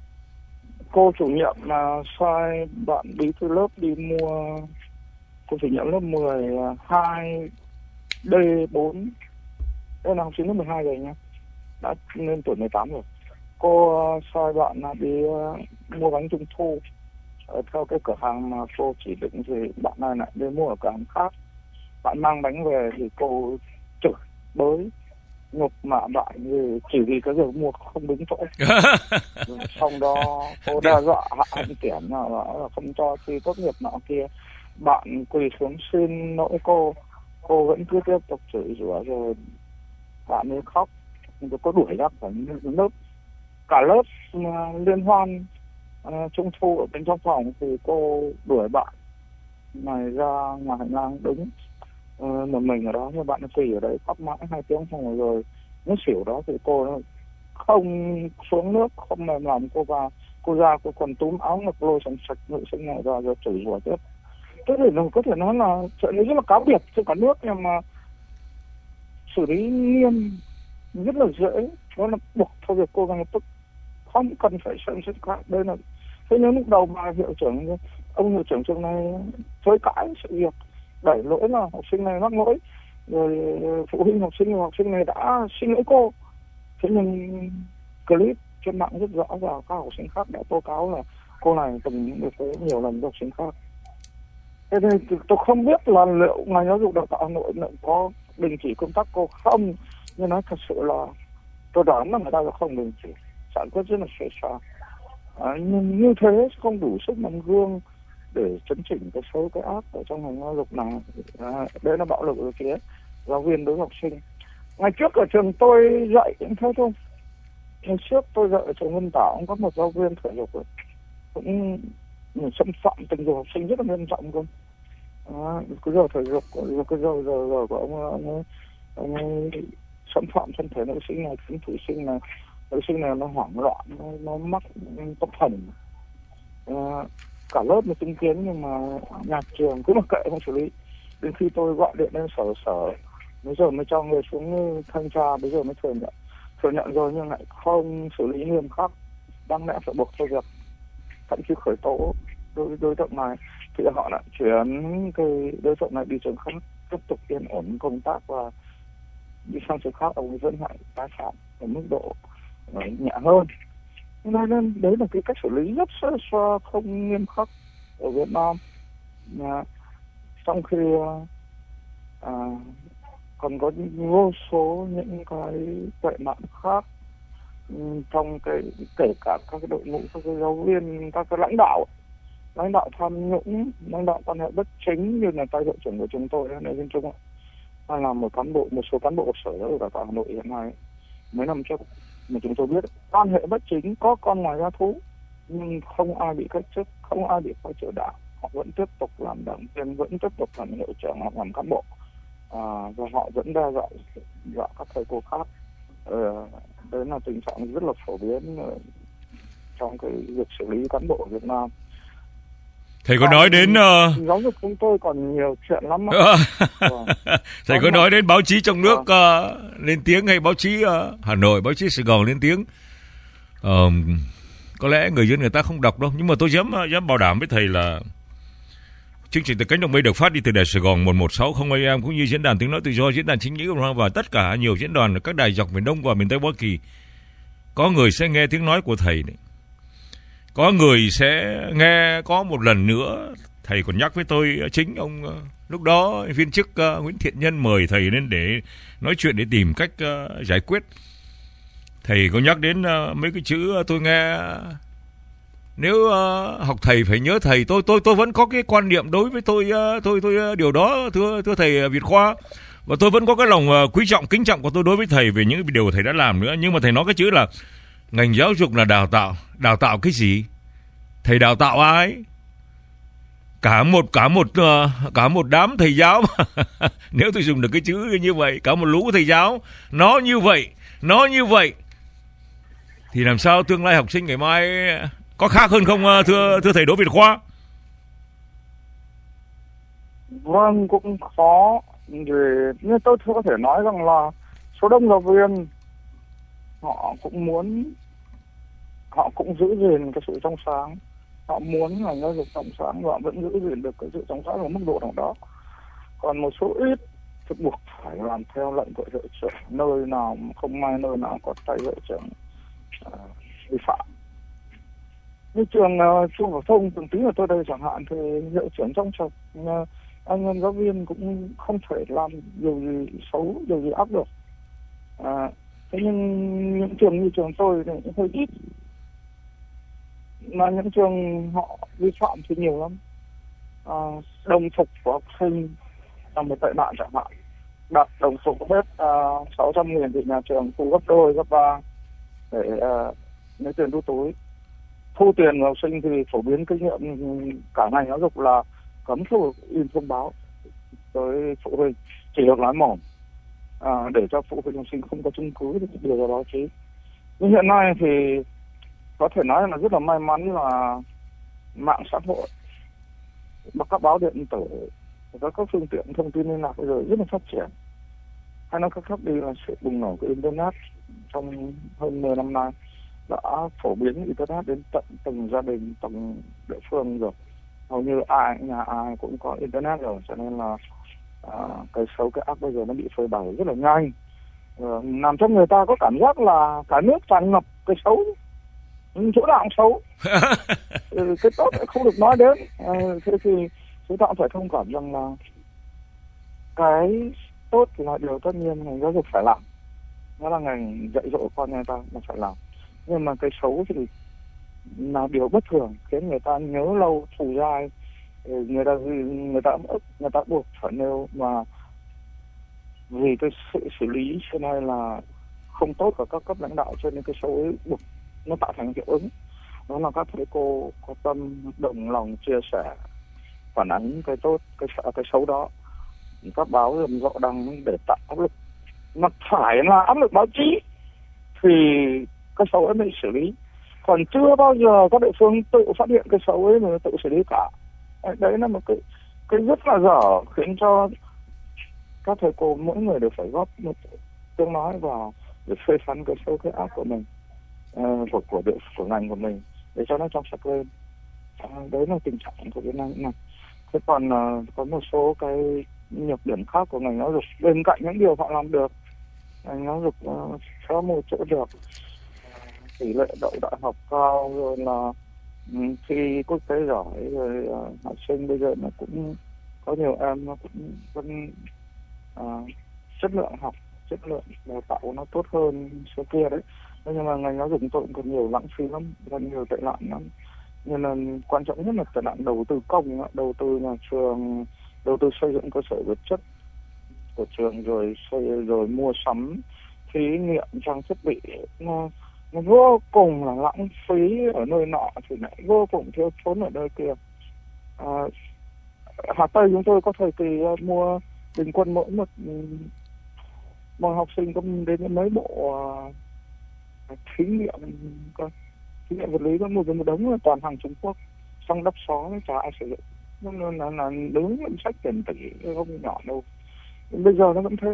Cô chủ nhiệm là sai bạn bí thư lớp đi mua, cô chủ nhiệm lớp mười hai D bốn, đây là học sinh lớp mười hai rồi nhá, đã lên tuổi mười tám rồi. Cô sai bạn là đi mua bánh trung thu ở theo cái cửa hàng mà cô chỉ định, thì bạn này lại đi mua ở cửa hàng khác. Bạn mang bánh về thì cô chửi bới nhục mạ bạn vì chỉ vì cái việc mua không đúng chỗ. Xong đó cô đe dọa hạ hành kiểm là, là không cho thi tốt nghiệp nọ kia. Bạn quỳ xuống xin lỗi cô, cô vẫn cứ tiếp tục chửi rủa, rồi bạn ấy khóc. Nhưng cô đuổi ra khỏi lớp, cả lớp uh, liên hoan uh, trung thu ở bên trong phòng thì cô đuổi bạn này ra ngoài hành lang đứng uh, một mình ở đó, nhưng bạn quỳ ở đấy khóc mãi hai tiếng xong rồi nó xỉu đó. Thì cô không xuống nước, không mềm lòng, cô vào, cô ra cô còn túm áo ngực lôi sạch sạch nữ sinh này ra rồi chửi rủa tiếp. Có thể là có thể nói là chuyện này rất là cáo biệt trên cả nước, nhưng mà xử lý nghiêm rất là dễ, đó là buộc thôi việc cô ngay lập tức, không cần phải xem xét khác. Đây là thế nhưng lúc đầu bà hiệu trưởng, ông hiệu trưởng trường này chối cãi sự việc, đẩy lỗi là học sinh này mắc lỗi, rồi phụ huynh học sinh và học sinh này đã xin lỗi cô. Thế nhưng clip trên mạng rất rõ, và các học sinh khác đã tố cáo là cô này từng như thế nhiều lần với học sinh khác. Thế thì tôi không biết là liệu ngành giáo dục đào tạo Hà Nội có đình chỉ công tác cô không, nhưng nói thật sự là tôi đoán là người ta sẽ không đình chỉ, sản xuất rất là sơ sài. À, nhưng như thế không đủ sức làm gương để chấn chỉnh cái xấu cái ác ở trong ngành giáo dục này. À, đấy là bạo lực ở phía giáo viên đối với học sinh. Ngày trước ở trường tôi dạy cũng thế thôi. Ngày trước tôi dạy ở trường Vân Tảo cũng có một giáo viên thể dục cũng xâm phạm tình dục học sinh rất là nghiêm trọng cơ. À, cái giờ thể dục, cái giờ giờ giờ của ông, ông ấy, ông ấy xâm phạm thân thể nữ sinh này, khiến thí sinh này, nữ sinh này nó hoảng loạn, nó, nó mắc tâm thần. À, cả lớp nó chứng kiến nhưng mà nhà trường cứ mặc kệ không xử lý. Đến khi tôi gọi điện lên sở sở, bây giờ mới cho người xuống thanh tra, bây giờ mới thừa nhận, thừa nhận rồi nhưng lại không xử lý nghiêm khắc, đáng lẽ phải buộc thôi việc, thậm chí khởi tố đối đối tượng này, thì họ lại chuyển cái đối tượng này đi trường khác, tiếp tục yên ổn công tác và đi sang trường khác, ông vẫn lại tái phạm ở mức độ nhẹ hơn. Nên đấy là cái cách xử lý rất sơ sơ, không nghiêm khắc ở Việt Nam. À, trong khi à, còn có vô số những cái tệ nạn khác trong cái, kể cả các cái đội ngũ, các cái giáo viên, các cái lãnh đạo lãnh đạo tham nhũng, lãnh đạo quan hệ bất chính, như là tay hiệu trưởng của chúng tôi này, Viên Trung, hay là một cán bộ, một số cán bộ sở giáo dục đào tạo Hà Nội hiện nay mấy năm trước mà chúng tôi biết quan hệ bất chính, có con ngoài gia thú nhưng không ai bị cách chức, không ai bị khai trừ đảng, họ vẫn tiếp tục làm đảng viên, vẫn tiếp tục làm hiệu trưởng hoặc làm cán bộ, à, và họ vẫn đe dọa dọa các thầy cô khác. Ờ, đấy là tình trạng rất là phổ biến trong cái việc xử lý cán bộ ở Việt Nam. Thầy có à, nói đến uh... giáo dục chúng tôi còn nhiều chuyện lắm. Vâng. Thầy có nói đến báo chí trong nước uh, lên tiếng, hay báo chí uh, Hà Nội, báo chí Sài Gòn lên tiếng. Uh, có lẽ người dân người ta không đọc đâu, nhưng mà tôi dám dám bảo đảm với thầy là chương trình Từ Cánh Đồng Mây được phát đi từ đài Sài Gòn một một sáu không A M, cũng như diễn đàn Tiếng Nói Tự Do, diễn đàn Chính Nghĩa và tất cả nhiều diễn đàn ở các đài dọc miền Đông và miền Tây Hoa Kỳ. Có người sẽ nghe tiếng nói của thầy đấy. Có người sẽ nghe có một lần nữa. Thầy còn nhắc với tôi, chính ông lúc đó viên chức uh, Nguyễn Thiện Nhân mời thầy lên để nói chuyện, để tìm cách uh, giải quyết. Thầy có nhắc đến uh, mấy cái chữ uh, tôi nghe, nếu uh, học thầy phải nhớ thầy. Tôi tôi tôi vẫn có cái quan niệm đối với tôi uh, tôi tôi uh, điều đó, thưa thưa thầy Việt Khoa, và tôi vẫn có cái lòng uh, quý trọng, kính trọng của tôi đối với thầy về những điều thầy đã làm nữa. Nhưng mà thầy nói cái chữ là ngành giáo dục là đào tạo. Đào tạo cái gì? Thầy đào tạo ai? Cả một cả một uh, cả một đám thầy giáo mà. Nếu tôi dùng được cái chữ như vậy, cả một lũ thầy giáo nó như vậy, nó như vậy thì làm sao tương lai học sinh ngày mai có khác hơn không, uh, thưa thưa thầy Đỗ Việt Khoa? Vâng, cũng khó. Như tôi có thể nói rằng là số đông giáo viên họ cũng muốn, họ cũng giữ gìn cái sự trong sáng, họ muốn là giáo dục trong sáng và họ vẫn giữ gìn được cái sự trong sáng ở mức độ nào đó. Còn một số ít thì buộc phải làm theo lệnh của hiệu trưởng, nơi nào không may nơi nào có tay hiệu trưởng uh, vi phạm. Như trường uh, trung phổ thông Thường Tín ở tôi đây chẳng hạn, thì hiệu trưởng trong sạch, uh, anh em giáo viên cũng không thể làm điều gì xấu, điều gì ác được. Uh, Thế nhưng những trường như trường tôi thì cũng hơi ít, mà những trường họ vi phạm thì nhiều lắm. À, đồng phục của học sinh là một tệ nạn chẳng hạn, đặt đồng phục hết uh, sáu trăm nghìn thì nhà trường thu gấp đôi, gấp ba để uh, lấy tiền đút túi. Thu tiền của học sinh thì phổ biến kinh nghiệm cả ngành giáo dục là cấm thu in thông báo tới phụ huynh, chỉ được nói mỏm. À, để cho phụ huynh học sinh không có chứng cứ để đưa ra báo chí. Nhưng hiện nay thì có thể nói là rất là may mắn là mạng xã hội và các báo điện tử và các phương tiện thông tin liên lạc bây giờ rất là phát triển. Hay nói cách khác đi là sự bùng nổ của Internet trong hơn mười năm nay đã phổ biến Internet đến tận từng gia đình, từng địa phương rồi. Hầu như ai, nhà ai cũng có Internet rồi, cho nên là À, cái xấu cái ác bây giờ nó bị phơi bày rất là nhanh, à, làm cho người ta có cảm giác là cả nước tràn ngập cái xấu, chỗ nào cũng xấu. Cái tốt lại không được nói đến. À, thế thì chúng ta cũng phải thông cảm rằng là cái tốt là điều tất nhiên ngành giáo dục phải làm, nó là ngành dạy dỗ con người ta mà phải làm, nhưng mà cái xấu thì là điều bất thường khiến người ta nhớ lâu thù dai, người ta người ta ức, người ta buộc phải nêu, mà vì cái sự xử lý cho nên là không tốt của các cấp lãnh đạo, cho nên cái xấu ấy buộc nó tạo thành hiệu ứng. Đó là các thầy cô có tâm đồng lòng chia sẻ, phản ánh cái tốt, cái cái xấu đó, các báo rầm rộ đăng để tạo áp lực, mà phải là áp lực báo chí thì cái xấu ấy mới xử lý, còn chưa bao giờ các địa phương tự phát hiện cái xấu ấy mà tự xử lý cả. Đấy là một cái cái rất là dở, khiến cho các thầy cô mỗi người đều phải góp một tiếng nói vào để phê phán cái xấu, cái ác của mình, uh, của của địa của ngành của mình để cho nó trong sạch lên. Uh, đấy là tình trạng của Việt Nam này. Thế còn uh, có một số cái nhược điểm khác của ngành giáo dục, bên cạnh những điều họ làm được, ngành giáo dục uh, có một chỗ được tỷ lệ đậu đại học cao, rồi là um, thi quốc tế giỏi, rồi uh, học sinh bây giờ nó cũng có nhiều em nó cũng vẫn uh, chất lượng học, chất lượng đào tạo nó tốt hơn số kia đấy. Nhưng mà ngành giáo dục tôi cũng còn nhiều lãng phí lắm, còn nhiều tệ nạn lắm. Nhưng là quan trọng nhất là tệ nạn đầu tư công, đầu tư nhà trường, đầu tư xây dựng cơ sở vật chất của trường, rồi xây rồi mua sắm thí nghiệm trang thiết bị, nó, nó vô cùng là lãng phí ở nơi nọ thì lại vô cùng thiếu thốn ở nơi kia. À, Hà Tây chúng tôi có thời kỳ uh, mua bình quân mỗi một một học sinh có đến mấy bộ uh, thí nghiệm cơ, thí nghiệm vật lý có một một đống là toàn hàng Trung Quốc, xong đắp xó chả ai sử dụng, nên là, là đứng ngân sách tiền tỷ không nhỏ đâu. Bây giờ nó vẫn thế.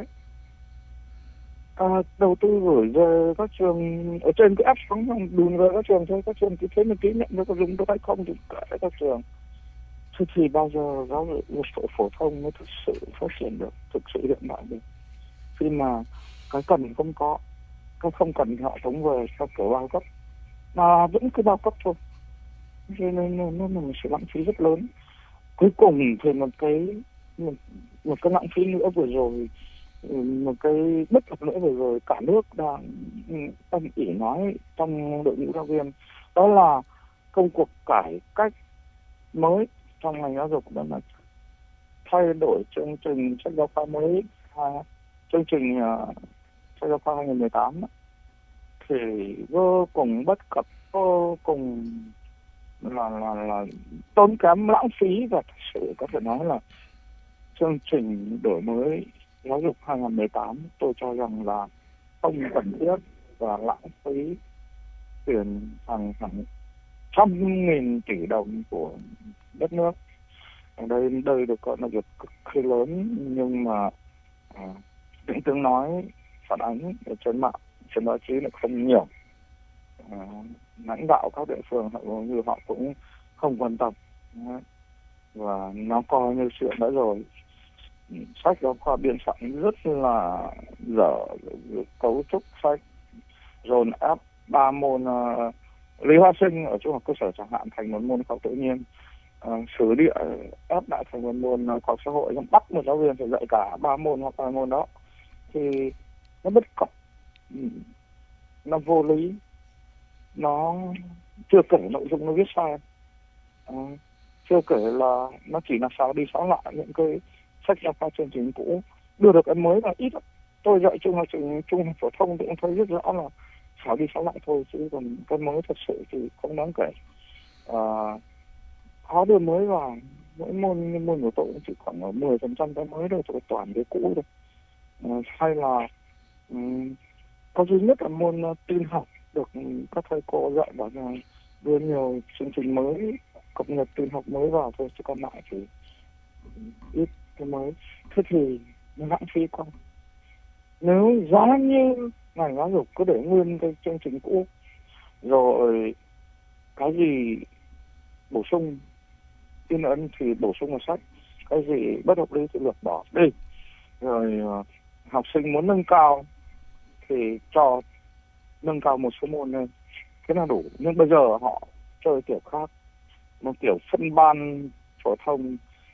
À, đầu tư gửi về các trường ở trên cái app phóng đùn về các trường thôi, các trường cứ thế mà ký nhận nó có dùng được hay không thì kệ các trường. Thế thì bao giờ giáo dục phổ, phổ thông mới thực sự phát triển được, thực sự hiện đại được, khi mà cái cần không có, cái không cần thì họ tống về theo kiểu bao cấp, mà vẫn cứ bao cấp thôi. Cho nên nó là một sự lãng phí rất lớn. Cuối cùng thì một cái một, một cái lãng phí nữa vừa rồi, một cái bất cập nữa vừa rồi cả nước đang tâm ỉ nói trong đội ngũ giáo viên, đó là công cuộc cải cách mới trong ngành giáo dục, đó là thay đổi chương trình sách giáo khoa mới, à, chương trình uh, sách giáo khoa hai nghìn mười tám đó, thì vô cùng bất cập, vô cùng là là là tốn kém, lãng phí, và thực sự có thể nói là chương trình đổi mới giáo dục hai nghìn mười tám tôi cho rằng là không cần thiết và lãng phí tiền hàng hàng trăm nghìn tỷ đồng của đất nước. Ở đây đây được gọi là việc cực kỳ lớn, nhưng mà à, những tiếng nói phản ánh ở trên mạng, trên báo chí lại không nhiều. À, lãnh đạo các địa phương họ như họ cũng không quan tâm, và nó coi như chuyện đã rồi. Sách giáo khoa biên soạn rất là dở, cấu trúc sách dồn ép ba môn uh, lý hóa sinh ở trung học cơ sở chẳng hạn thành một môn khoa học tự nhiên, uh, sử địa ép lại thành một môn khoa học xã hội, nhưng bắt một giáo viên phải dạy cả ba môn hoặc hai môn đó thì nó bất cập, nó vô lý, nó chưa kể nội dung nó viết sai, uh, chưa kể là nó chỉ là sao đi xáo lại những cái sách giáo khoa chương trình cũ, đưa được cái mới là ít lắm. Tôi dạy trung học trung học phổ thông thì cũng thấy rất rõ là xáo đi xáo lại thôi, chứ còn cái mới thật sự thì không đáng kể. À, khó đưa mới vào, mỗi môn môn của tôi cũng chỉ khoảng mười phần trăm cái mới thôi, tôi toàn cái cũ thôi. À, hay là um, có duy nhất là môn uh, tin học được các thầy cô dạy bảo là đưa nhiều chương trình mới, cập nhật tin học mới vào thôi, chứ còn lại thì ít cái mới. Thế thì nó lãng phí quá. Nếu giá như ngành giáo dục cứ để nguyên cái chương trình cũ, rồi cái gì bổ sung in ấn thì bổ sung vào sách, cái gì bất hợp lý thì lược bỏ đi, rồi uh, học sinh muốn nâng cao thì cho nâng cao một số môn lên, thế là đủ. Nhưng bây giờ họ chơi kiểu khác, một kiểu phân ban phổ thông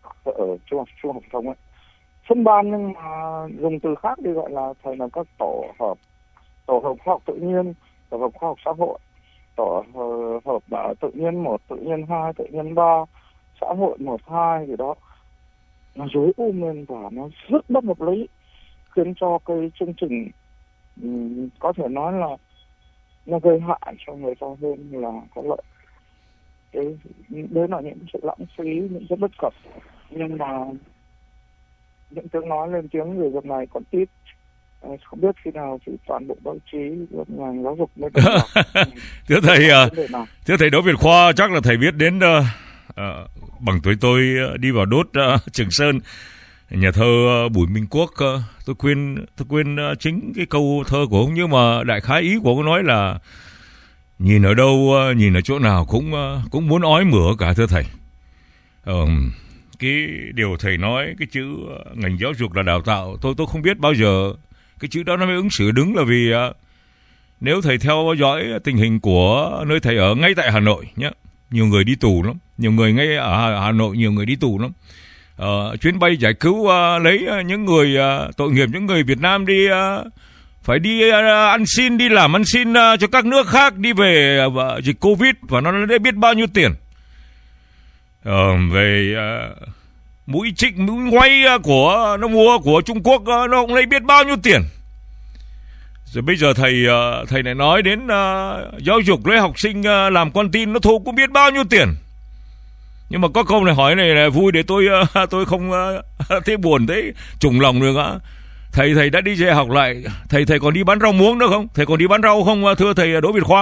ở trung học trung học phổ thông ấy, phân ban nhưng mà dùng từ khác đi gọi là thầy là các tổ hợp, tổ hợp khoa học tự nhiên, tổ hợp khoa học xã hội, tổ hợp uh, tự nhiên một, tự nhiên hai, tự nhiên ba, xã hội một hai gì đó, nó rối um lên và nó rất bất hợp lý, khiến cho cái chương trình um, có thể nói là nó gây hại cho người ta hơn là có lợi. Đấy, đấy là những sự lãng phí, những cái bất cập, nhưng mà những tiếng nói lên tiếng về việc này còn ít. Không biết khi nào thì toàn bộ báo chí, ngành giáo dục mới có. Thưa thầy, thưa thầy Đỗ Việt Khoa, chắc là thầy biết đến uh, uh, bằng tuổi tôi uh, đi vào đốt uh, Trường Sơn, nhà thơ uh, Bùi Minh Quốc. Uh, tôi quên tôi quên uh, chính cái câu thơ của ông, nhưng mà đại khái ý của ông nói là nhìn ở đâu, uh, nhìn ở chỗ nào cũng uh, cũng muốn ói mửa cả, thưa thầy. Uh, cái điều thầy nói, cái chữ uh, ngành giáo dục là đào tạo, tôi tôi không biết bao giờ cái chữ đó nó mới ứng xử đúng, là vì uh, nếu thầy theo dõi tình hình của nơi thầy ở ngay tại Hà Nội nhé, nhiều người đi tù lắm, nhiều người ngay ở Hà Nội nhiều người đi tù lắm. Uh, chuyến bay giải cứu uh, lấy uh, những người uh, tội nghiệp, những người Việt Nam đi uh, phải đi uh, ăn xin, đi làm ăn xin uh, cho các nước khác, đi về uh, dịch Covid, và nó đã biết bao nhiêu tiền. Uh, về uh, mũi trích, mũi ngoay của nó mua của Trung Quốc, nó cũng lấy biết bao nhiêu tiền. Rồi bây giờ thầy thầy lại nói đến uh, giáo dục lấy học sinh uh, làm con tin, nó thu cũng biết bao nhiêu tiền. Nhưng mà có câu này hỏi này là vui để tôi uh, tôi không uh, thấy buồn, thấy trùng lòng được ạ. Thầy thầy đã đi dạy học lại, thầy thầy còn đi bán rau muống nữa không? Thầy còn đi bán rau không, thưa thầy Đỗ Việt Khoa?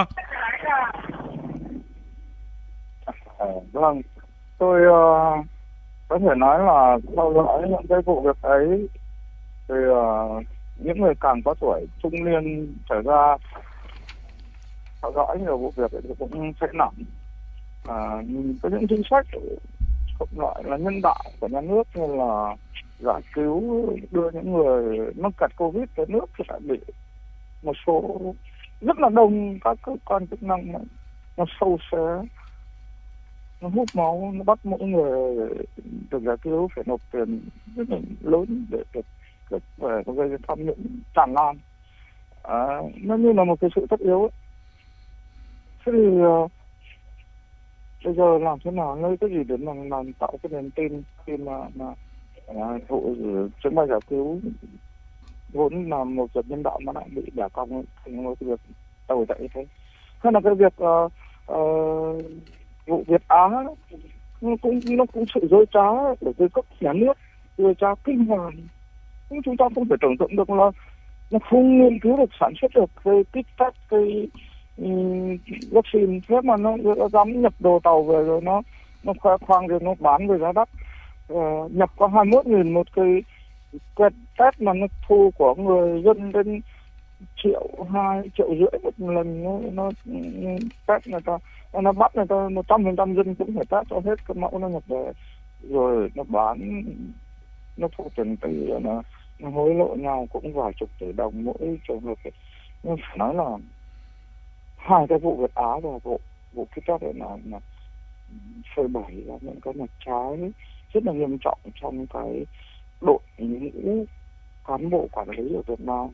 À, vâng, tôi uh... có thể nói là theo dõi những cái vụ việc ấy thì uh, những người càng có tuổi trung niên trở ra theo dõi nhiều vụ việc thì cũng sẽ nặng. Uh, có những chính sách cũng loại là nhân đạo của nhà nước, như là giải cứu đưa những người mắc kẹt Covid tới nước thì lại bị một số rất là đông các cơ quan chức năng nó, nó sâu xé, nó hút máu, nó bắt mỗi người được giải cứu phải nộp tiền rất là lớn để được được về có gây tham nhũng tràn lan. À, nó như là một cái sự tất yếu ấy. Thế thì uh, bây giờ làm thế nào, lấy cái gì để mà làm tạo cái niềm tin khi mà mà uh, vụ chuyến bay giải cứu vốn là một việc nhân đạo mà lại bị bẻ cong thành một việc tồi tệ như thế. Hay là cái việc uh, uh, vụ Việt Á nó cũng nó cũng sự dối trá của cái cấp nhà nước, dối trá kinh hoàng. Chúng ta không thể tưởng tượng được là nó không nghiên cứu được, sản xuất được cái kit test, cái um, vaccine, thế mà nó, nó dám nhập đồ tàu về rồi nó nó khoe khoang rồi nó bán với giá đắt. Uh, nhập có hai mươi mốt nghìn một cái quẹt test mà nó thu của người dân đến triệu hai, triệu rưỡi một lần. Nó, nó test người ta, nó bắt người ta một trăm phần trăm dân cũng phải test cho hết cái mẫu nó nhập về, rồi nó bán, nó thu tiền tỷ, nó, nó hối lộ nhau cũng vài chục tỷ đồng mỗi trường hợp. Nhưng phải nói là hai cái vụ Việt Á và vụ vụ kit test này là, là phơi bày ra những cái mặt trái rất là nghiêm trọng trong cái đội ngũ cán bộ quản lý ở Việt Nam.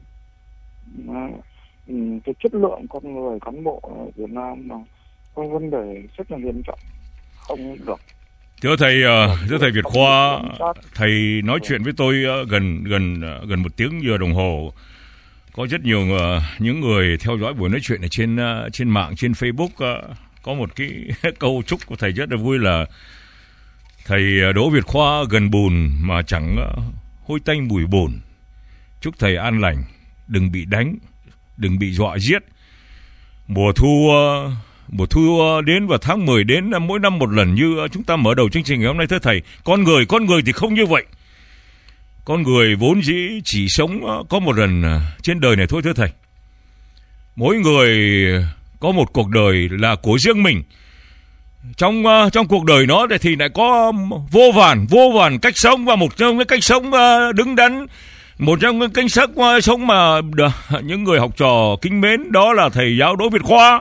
Cái chất lượng con người cán bộ ở Việt Nam là có vấn đề rất là nghiêm trọng, không được. Thưa thầy, thưa thầy Việt Khoa, thầy nói chuyện với tôi gần gần gần một tiếng giờ đồng hồ. Có rất nhiều những người theo dõi buổi nói chuyện ở trên trên mạng, trên Facebook. Có một cái câu chúc của thầy rất là vui là thầy Đỗ Việt Khoa gần bùn mà chẳng hôi tanh bụi bùn. Chúc thầy an lành, đừng bị đánh, đừng bị dọa giết. Mùa thu mùa thu đến và tháng mười đến mỗi năm một lần như chúng ta mở đầu chương trình ngày hôm nay, thưa thầy. Con người, con người thì không như vậy. Con người vốn dĩ chỉ sống có một lần trên đời này thôi, thưa thầy. Mỗi người có một cuộc đời là của riêng mình. Trong trong cuộc đời nó thì lại có vô vàn vô vàn cách sống, và một trong cái cách sống đứng đắn, một trong những cách sống mà những người học trò kính mến đó là thầy giáo Đỗ Việt Khoa.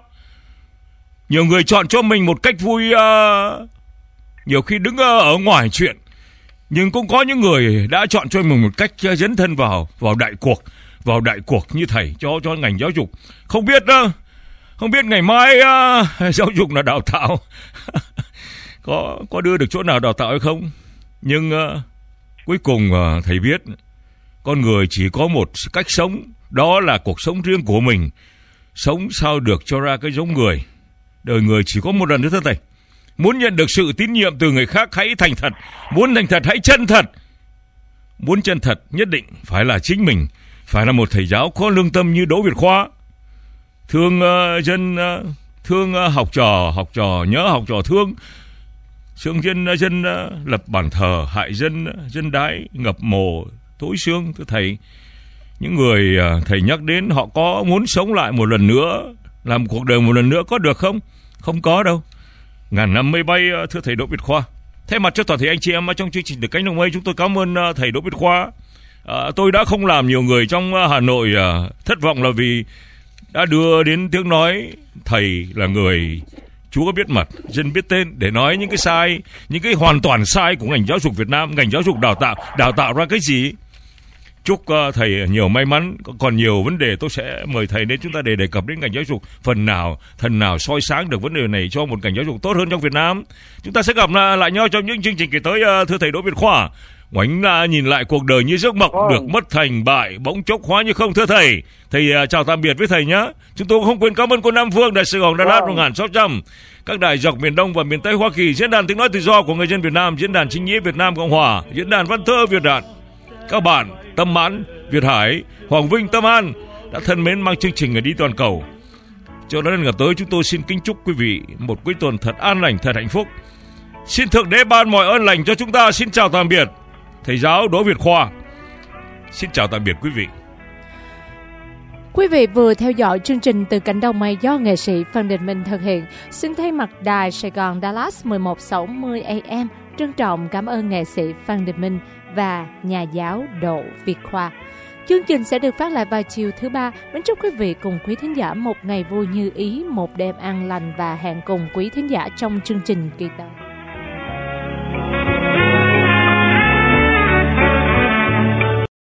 Nhiều người chọn cho mình một cách vui, uh, nhiều khi đứng ở ngoài chuyện, Nhưng cũng có những người đã chọn cho mình một cách dấn thân vào vào đại cuộc, vào đại cuộc như thầy cho cho ngành giáo dục. Không biết đâu, không biết ngày mai uh, giáo dục là đào tạo có có đưa được chỗ nào đào tạo hay không. Nhưng uh, cuối cùng uh, thầy biết con người chỉ có một cách sống, đó là cuộc sống riêng của mình. Sống sao được cho ra cái giống người. Đời người chỉ có một lần nữa thưa thầy. Muốn nhận được sự tín nhiệm từ người khác, hãy thành thật. Muốn thành thật, hãy chân thật. Muốn chân thật, nhất định phải là chính mình. Phải là một thầy giáo có lương tâm như Đỗ Việt Khoa. Thương uh, dân, uh, thương uh, học trò, học trò nhớ học trò thương. Thương dân, uh, dân uh, lập bàn thờ, hại dân, uh, dân đái, ngập mồ, tối xương. Thưa thầy, những người uh, thầy nhắc đến họ có muốn sống lại một lần nữa, làm cuộc đời một lần nữa có được không? Không có đâu. Ngàn năm mây bay, thưa thầy Đỗ Việt Khoa. Thay mặt cho toàn thể anh chị em trong chương trình Từ Cánh Đồng Mây, chúng tôi cảm ơn thầy Đỗ Việt Khoa. À, tôi đã không làm nhiều người trong Hà Nội à, thất vọng là vì đã đưa đến tiếng nói thầy là người Chúa biết mặt, dân biết tên để nói những cái sai, những cái hoàn toàn sai của ngành giáo dục Việt Nam, ngành giáo dục đào tạo, đào tạo ra cái gì. Chúc uh, thầy nhiều may mắn. Còn nhiều vấn đề tôi sẽ mời thầy đến chúng ta để đề cập đến ngành giáo dục. Phần nào, thần nào soi sáng được vấn đề này cho một ngành giáo dục tốt hơn trong Việt Nam. Chúng ta sẽ gặp lại nhau trong những chương trình kỳ tới, uh, thưa thầy Đỗ Việt Khoa. Ngoảnh uh, nhìn lại cuộc đời như giấc mộng, được mất thành bại, bỗng chốc hóa như không, thưa thầy. Thầy uh, chào tạm biệt với thầy nhé. Chúng tôi không quên cảm ơn cô Nam Phương, Đài Sài Gòn, Đà Lạt một nghìn sáu trăm, các đài dọc miền Đông và miền Tây Hoa Kỳ, Diễn đàn Tiếng Nói Tự Do của Người dân Việt Nam, Diễn đàn Chính nghĩa Việt Nam Cộng Hòa, Diễn đàn Văn thơ Việt Đạt. Các bạn Tâm Mãn, Việt Hải, Hoàng Vinh, Tâm An đã thân mến mang chương trình ở đi toàn cầu. Cho đến ngày tới, chúng tôi xin kính chúc quý vị một cuối tuần thật an lành, thật hạnh phúc. Xin Thượng Đế ban mọi ơn lành cho chúng ta. Xin chào tạm biệt thầy giáo Đỗ Việt Khoa. Xin chào tạm biệt quý vị. Quý vị vừa theo dõi chương trình Từ Cánh Đồng Mây do nghệ sĩ Phan Đình Minh thực hiện. Xin thay mặt đài Sài Gòn Dallas mười một sáu mươi A M trân trọng cảm ơn nghệ sĩ Phan Đình Minh và nhà giáo Đỗ Việt Khoa. Chương trình sẽ được phát lại vào chiều thứ ba. Mến chúc quý vị cùng quý thính giả một ngày vui như ý, một đêm an lành và hẹn cùng quý thính giả trong chương trình kỳ tới.